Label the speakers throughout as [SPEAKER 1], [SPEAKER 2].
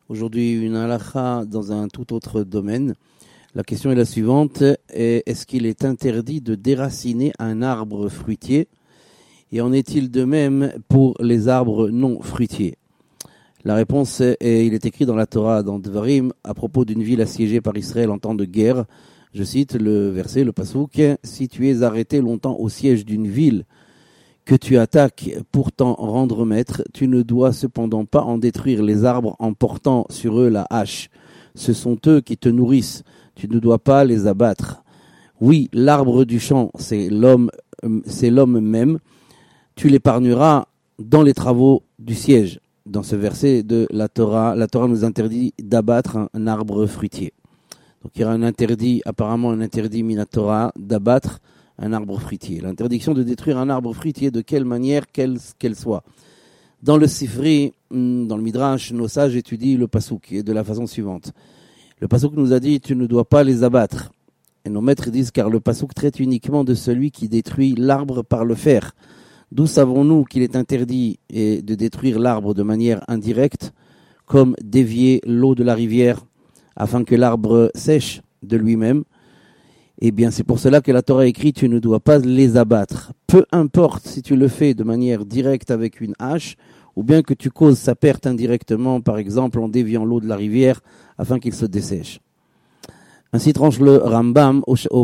[SPEAKER 1] Aujourd'hui, une halakha dans un tout autre domaine. La question est la suivante. Est-ce qu'il est interdit de déraciner un arbre fruitier? Et en est-il de même pour les arbres non fruitiers? La réponse est, il est écrit dans la Torah, dans Devarim, à propos d'une ville assiégée par Israël en temps de guerre. Je cite le verset, le pasouk, « Si tu es arrêté longtemps au siège d'une ville que tu attaques pour t'en rendre maître, tu ne dois cependant pas en détruire les arbres en portant sur eux la hache. Ce sont eux qui te nourrissent, tu ne dois pas les abattre. Oui, l'arbre du champ, c'est l'homme même, tu l'épargneras dans les travaux du siège. » Dans ce verset de la Torah nous interdit d'abattre un arbre fruitier. Donc il y aura apparemment un interdit mina Torah d'abattre un arbre fruitier. L'interdiction de détruire un arbre fruitier, de quelle manière qu'elle soit. Dans le Sifri, dans le Midrash, nos sages étudient le pasouk de la façon suivante. Le pasouk nous a dit, tu ne dois pas les abattre. Et nos maîtres disent, car le pasouk traite uniquement de celui qui détruit l'arbre par le fer. D'où savons-nous qu'il est interdit de détruire l'arbre de manière indirecte, comme dévier l'eau de la rivière afin que l'arbre sèche de lui-même? Eh bien, c'est pour cela que la Torah écrit, tu ne dois pas les abattre. Peu importe si tu le fais de manière directe avec une hache, ou bien que tu causes sa perte indirectement, par exemple en déviant l'eau de la rivière afin qu'il se dessèche. Ainsi tranche le Rambam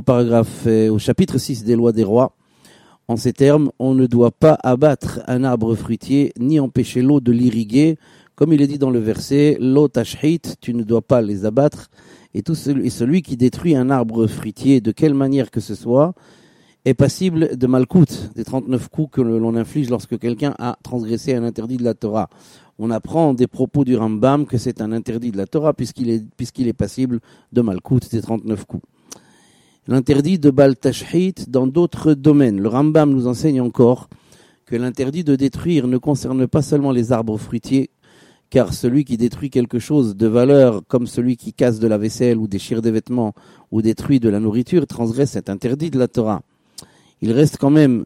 [SPEAKER 1] au chapitre 6 des lois des rois. En ces termes, on ne doit pas abattre un arbre fruitier, ni empêcher l'eau de l'irriguer. Comme il est dit dans le verset, l'eau tashhit, tu ne dois pas les abattre. Et celui qui détruit un arbre fruitier, de quelle manière que ce soit, est passible de malkout, des 39 coups que l'on inflige lorsque quelqu'un a transgressé un interdit de la Torah. On apprend des propos du Rambam que c'est un interdit de la Torah puisqu'il est passible de malkout, des 39 coups. L'interdit de Bal Tashhit dans d'autres domaines. Le Rambam nous enseigne encore que l'interdit de détruire ne concerne pas seulement les arbres fruitiers, car celui qui détruit quelque chose de valeur, comme celui qui casse de la vaisselle ou déchire des vêtements ou détruit de la nourriture, transgresse cet interdit de la Torah. Il reste quand même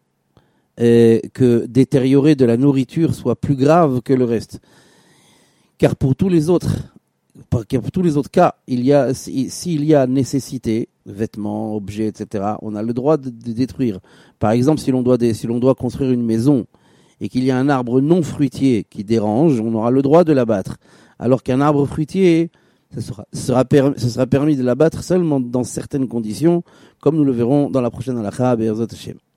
[SPEAKER 1] que détériorer de la nourriture soit plus grave que le reste. Car pour tous les autres cas, s'il y a nécessité, vêtements, objets, etc., on a le droit de détruire. Par exemple, si l'on doit construire une maison et qu'il y a un arbre non fruitier qui dérange, on aura le droit de l'abattre. Alors qu'un arbre fruitier, ce sera permis de l'abattre seulement dans certaines conditions, comme nous le verrons dans la prochaine halakha, Be'ezrat Hashem.